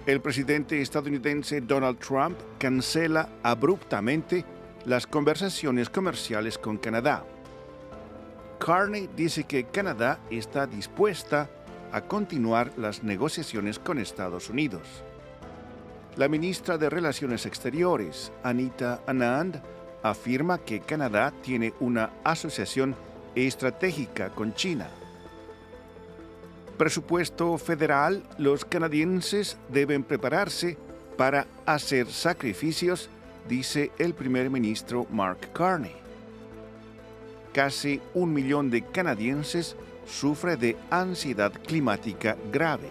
El presidente estadounidense Donald Trump cancela abruptamente las conversaciones comerciales con Canadá. Carney dice que Canadá está dispuesta a continuar las negociaciones con Estados Unidos. La ministra de Relaciones Exteriores, Anita Anand, afirma que Canadá tiene una asociación estratégica con China. Presupuesto federal: los canadienses deben prepararse para hacer sacrificios, dice el primer ministro Mark Carney. Casi 1 millón de canadienses sufre de ansiedad climática grave.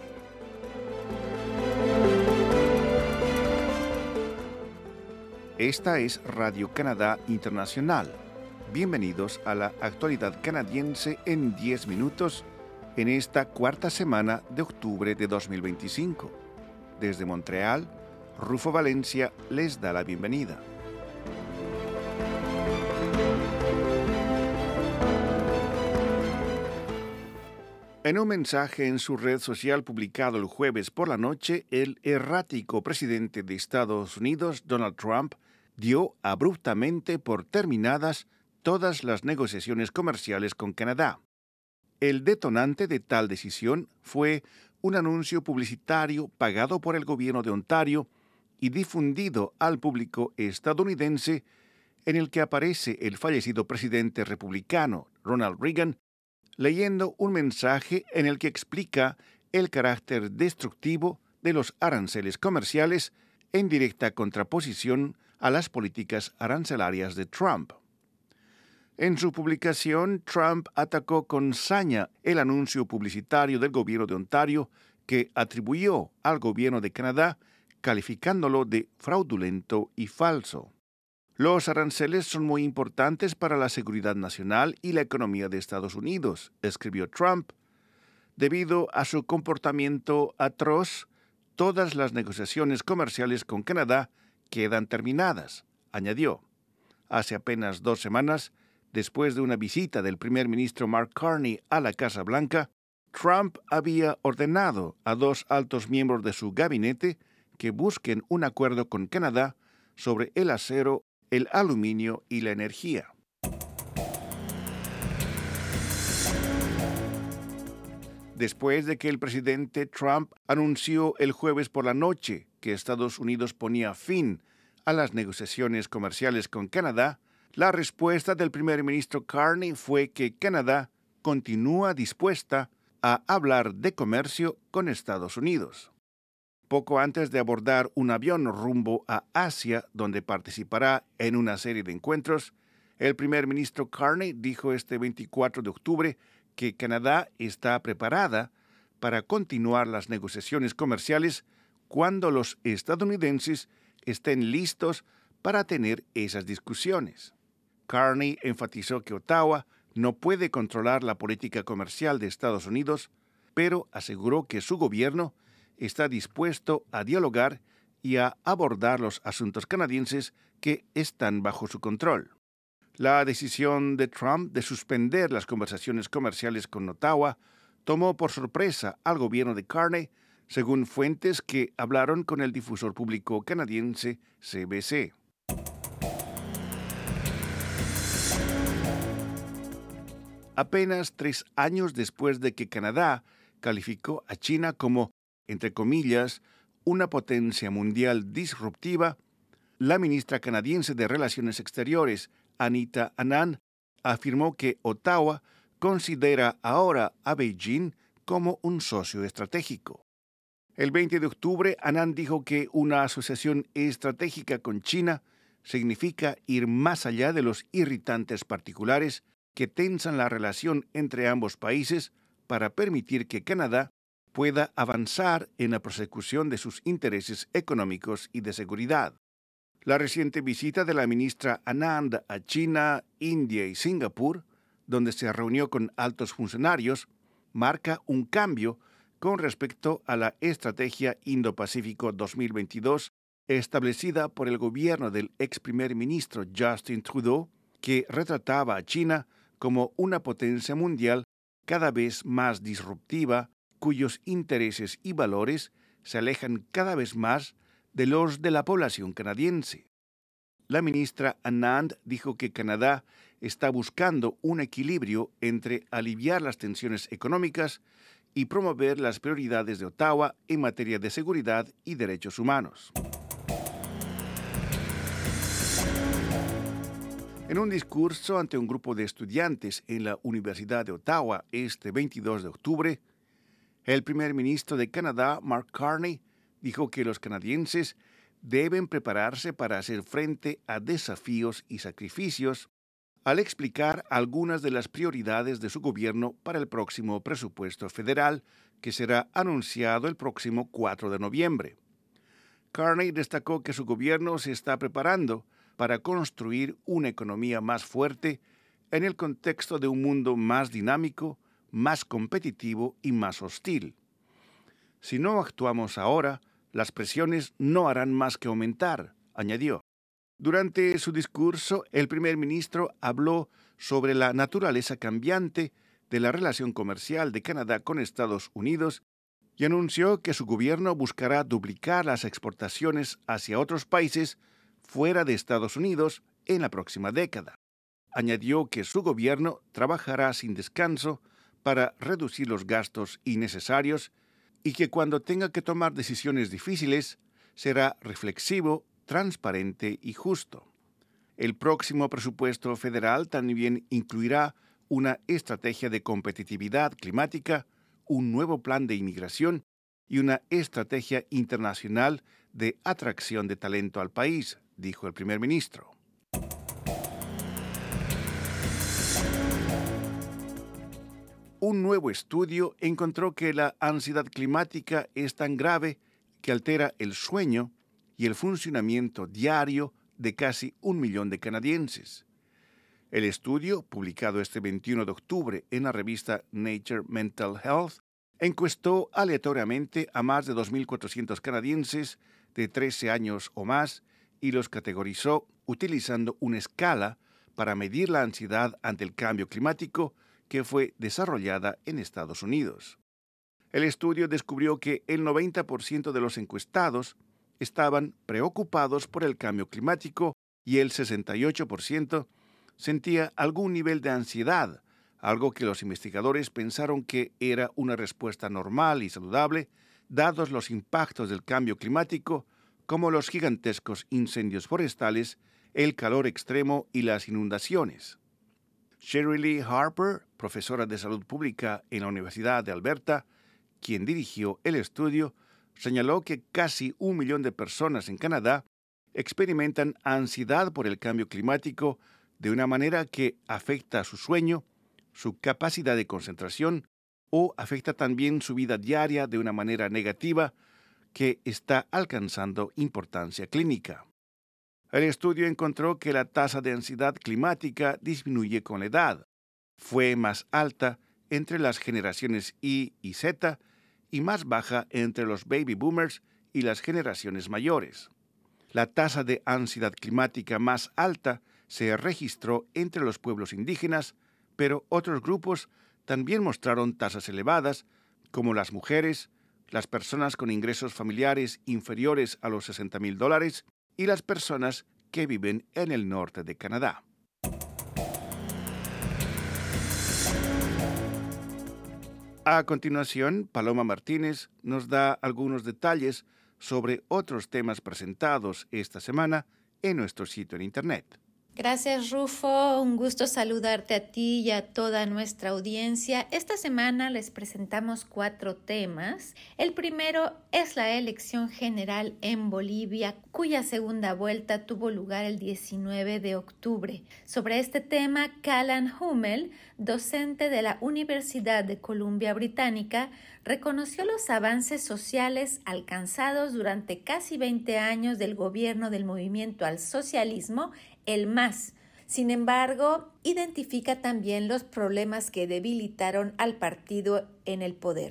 Esta es Radio Canadá Internacional. Bienvenidos a la actualidad canadiense en 10 minutos en esta cuarta semana de octubre de 2025. Desde Montreal, Rufo Valencia les da la bienvenida. En un mensaje en su red social publicado el jueves por la noche, el errático presidente de Estados Unidos, Donald Trump, dio abruptamente por terminadas todas las negociaciones comerciales con Canadá. El detonante de tal decisión fue un anuncio publicitario pagado por el gobierno de Ontario y difundido al público estadounidense, en el que aparece el fallecido presidente republicano Ronald Reagan leyendo un mensaje en el que explica el carácter destructivo de los aranceles comerciales en directa contraposición a las políticas arancelarias de Trump. En su publicación, Trump atacó con saña el anuncio publicitario del gobierno de Ontario que atribuyó al gobierno de Canadá, calificándolo de fraudulento y falso. Los aranceles son muy importantes para la seguridad nacional y la economía de Estados Unidos, escribió Trump. Debido a su comportamiento atroz, todas las negociaciones comerciales con Canadá quedan terminadas, añadió. Hace apenas 2 semanas, después de una visita del primer ministro Mark Carney a la Casa Blanca, Trump había ordenado a 2 altos miembros de su gabinete que busquen un acuerdo con Canadá sobre el acero, el aluminio y la energía. Después de que el presidente Trump anunció el jueves por la noche que Estados Unidos ponía fin a las negociaciones comerciales con Canadá, la respuesta del primer ministro Carney fue que Canadá continúa dispuesta a hablar de comercio con Estados Unidos. Poco antes de abordar un avión rumbo a Asia, donde participará en una serie de encuentros, el primer ministro Carney dijo este 24 de octubre que Canadá está preparada para continuar las negociaciones comerciales cuando los estadounidenses estén listos para tener esas discusiones. Carney enfatizó que Ottawa no puede controlar la política comercial de Estados Unidos, pero aseguró que su gobierno está dispuesto a dialogar y a abordar los asuntos canadienses que están bajo su control. La decisión de Trump de suspender las conversaciones comerciales con Ottawa tomó por sorpresa al gobierno de Carney, según fuentes que hablaron con el difusor público canadiense CBC. Apenas 3 años después de que Canadá calificó a China como, entre comillas, una potencia mundial disruptiva, la ministra canadiense de Relaciones Exteriores, Anita Anand, afirmó que Ottawa considera ahora a Beijing como un socio estratégico. El 20 de octubre, Anand dijo que una asociación estratégica con China significa ir más allá de los irritantes particulares que tensan la relación entre ambos países para permitir que Canadá pueda avanzar en la persecución de sus intereses económicos y de seguridad. La reciente visita de la ministra Anand a China, India y Singapur, donde se reunió con altos funcionarios, marca un cambio con respecto a la Estrategia Indo-Pacífico 2022 establecida por el gobierno del ex primer ministro Justin Trudeau, que retrataba a China como una potencia mundial cada vez más disruptiva, cuyos intereses y valores se alejan cada vez más de los de la población canadiense. La ministra Anand dijo que Canadá está buscando un equilibrio entre aliviar las tensiones económicas y promover las prioridades de Ottawa en materia de seguridad y derechos humanos. En un discurso ante un grupo de estudiantes en la Universidad de Ottawa este 22 de octubre, el primer ministro de Canadá, Mark Carney, dijo que los canadienses deben prepararse para hacer frente a desafíos y sacrificios al explicar algunas de las prioridades de su gobierno para el próximo presupuesto federal, que será anunciado el próximo 4 de noviembre. Carney destacó que su gobierno se está preparando para construir una economía más fuerte en el contexto de un mundo más dinámico, más competitivo y más hostil. Si no actuamos ahora, las presiones no harán más que aumentar, añadió. Durante su discurso, el primer ministro habló sobre la naturaleza cambiante de la relación comercial de Canadá con Estados Unidos y anunció que su gobierno buscará duplicar las exportaciones hacia otros países fuera de Estados Unidos en la próxima década. Añadió que su gobierno trabajará sin descanso para reducir los gastos innecesarios y que cuando tenga que tomar decisiones difíciles será reflexivo, transparente y justo. El próximo presupuesto federal también incluirá una estrategia de competitividad climática, un nuevo plan de inmigración y una estrategia internacional de atracción de talento al país, dijo el primer ministro. Un nuevo estudio encontró que la ansiedad climática es tan grave que altera el sueño y el funcionamiento diario de casi 1 millón de canadienses. El estudio, publicado este 21 de octubre en la revista Nature Mental Health, encuestó aleatoriamente a más de 2.400 canadienses de 13 años o más y los categorizó utilizando una escala para medir la ansiedad ante el cambio climático que fue desarrollada en Estados Unidos. El estudio descubrió que el 90% de los encuestados estaban preocupados por el cambio climático y el 68% sentía algún nivel de ansiedad, algo que los investigadores pensaron que era una respuesta normal y saludable, dados los impactos del cambio climático, como los gigantescos incendios forestales, el calor extremo y las inundaciones. Sherry Lee Harper, profesora de salud pública en la Universidad de Alberta, quien dirigió el estudio, señaló que casi 1 millón de personas en Canadá experimentan ansiedad por el cambio climático de una manera que afecta su sueño, su capacidad de concentración o afecta también su vida diaria de una manera negativa que está alcanzando importancia clínica. El estudio encontró que la tasa de ansiedad climática disminuye con la edad. Fue más alta entre las generaciones Y y Z y más baja entre los baby boomers y las generaciones mayores. La tasa de ansiedad climática más alta se registró entre los pueblos indígenas, pero otros grupos también mostraron tasas elevadas, como las mujeres, las personas con ingresos familiares inferiores a los $60,000 y las personas que viven en el norte de Canadá. A continuación, Paloma Martínez nos da algunos detalles sobre otros temas presentados esta semana en nuestro sitio en Internet. Gracias, Rufo. Un gusto saludarte a ti y a toda nuestra audiencia. Esta semana les presentamos 4 temas. El primero es la elección general en Bolivia, cuya segunda vuelta tuvo lugar el 19 de octubre. Sobre este tema, Callan Hummel, docente de la Universidad de Columbia Británica, reconoció los avances sociales alcanzados durante casi 20 años del gobierno del movimiento al socialismo, el MAS. Sin embargo, identifica también los problemas que debilitaron al partido en el poder.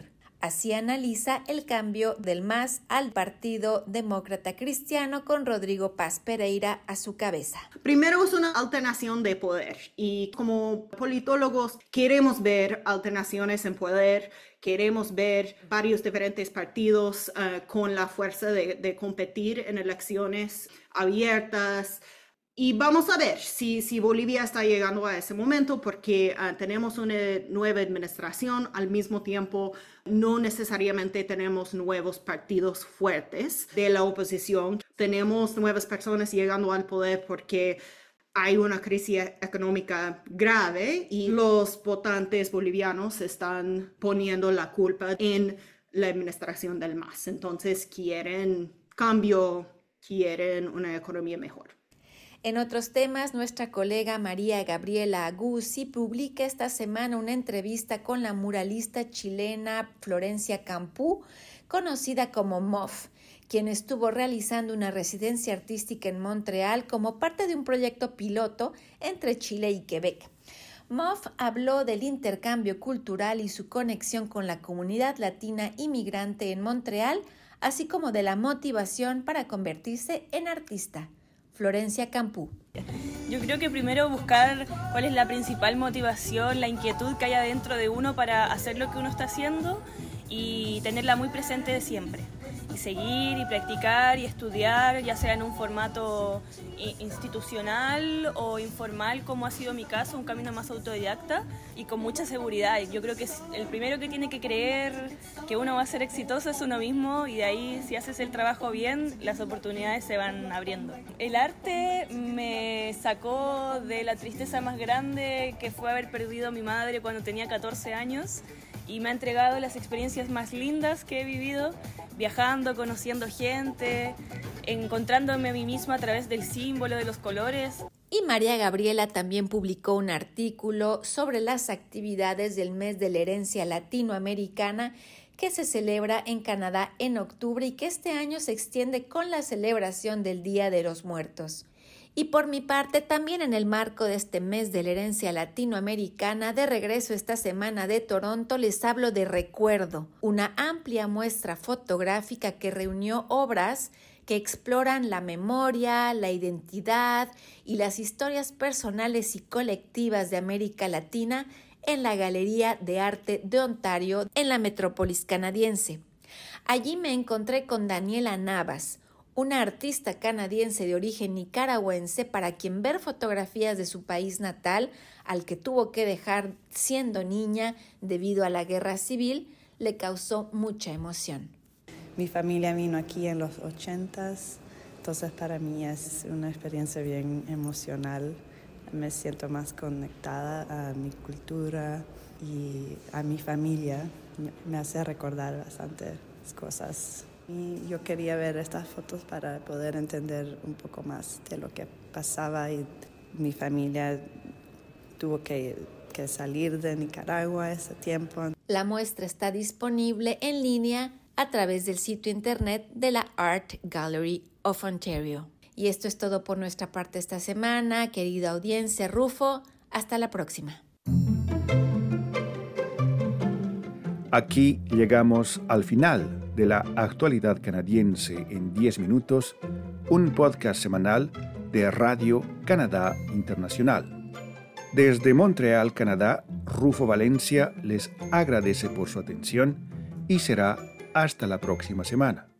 Así analiza el cambio del MAS al Partido Demócrata Cristiano con Rodrigo Paz Pereira a su cabeza. Primero es una alternación de poder y como politólogos queremos ver alternaciones en poder, queremos ver varios diferentes partidos con la fuerza de competir en elecciones abiertas. Y vamos a ver si Bolivia está llegando a ese momento porque tenemos una nueva administración, al mismo tiempo no necesariamente tenemos nuevos partidos fuertes de la oposición. Tenemos nuevas personas llegando al poder porque hay una crisis económica grave y los votantes bolivianos están poniendo la culpa en la administración del MAS. Entonces quieren cambio, quieren una economía mejor. En otros temas, nuestra colega María Gabriela Aguzzi publica esta semana una entrevista con la muralista chilena Florencia Campú, conocida como MOF, quien estuvo realizando una residencia artística en Montreal como parte de un proyecto piloto entre Chile y Quebec. MOF habló del intercambio cultural y su conexión con la comunidad latina inmigrante en Montreal, así como de la motivación para convertirse en artista. Florencia Campú. Yo creo que primero buscar cuál es la principal motivación, la inquietud que hay adentro de uno para hacer lo que uno está haciendo y tenerla muy presente siempre. Y seguir y practicar y estudiar, ya sea en un formato institucional o informal, como ha sido mi caso, un camino más autodidacta y con mucha seguridad. Yo creo que el primero que tiene que creer que uno va a ser exitoso es uno mismo y de ahí, si haces el trabajo bien, las oportunidades se van abriendo. El arte me sacó de la tristeza más grande que fue haber perdido a mi madre cuando tenía 14 años y me ha entregado las experiencias más lindas que he vivido, viajando, conociendo gente, encontrándome a mí misma a través del símbolo, de los colores. Y María Gabriela también publicó un artículo sobre las actividades del mes de la herencia latinoamericana que se celebra en Canadá en octubre y que este año se extiende con la celebración del Día de los Muertos. Y por mi parte, también en el marco de este mes de la herencia latinoamericana, de regreso esta semana de Toronto, les hablo de Recuerdo, una amplia muestra fotográfica que reunió obras que exploran la memoria, la identidad y las historias personales y colectivas de América Latina en la Galería de Arte de Ontario, en la metrópolis canadiense. Allí me encontré con Daniela Navas, una artista canadiense de origen nicaragüense para quien ver fotografías de su país natal, al que tuvo que dejar siendo niña debido a la guerra civil, le causó mucha emoción. Mi familia vino aquí en los 80s, entonces para mí es una experiencia bien emocional. Me siento más conectada a mi cultura y a mi familia. Me hace recordar bastantes cosas. Y yo quería ver estas fotos para poder entender un poco más de lo que pasaba y mi familia tuvo que salir de Nicaragua ese tiempo. La muestra está disponible en línea a través del sitio internet de la Art Gallery of Ontario. Y esto es todo por nuestra parte esta semana, querida audiencia. Rufo, hasta la próxima. Aquí llegamos al final de la actualidad canadiense en 10 minutos, un podcast semanal de Radio Canadá Internacional. Desde Montreal, Canadá, Rufo Valencia les agradece por su atención y será hasta la próxima semana.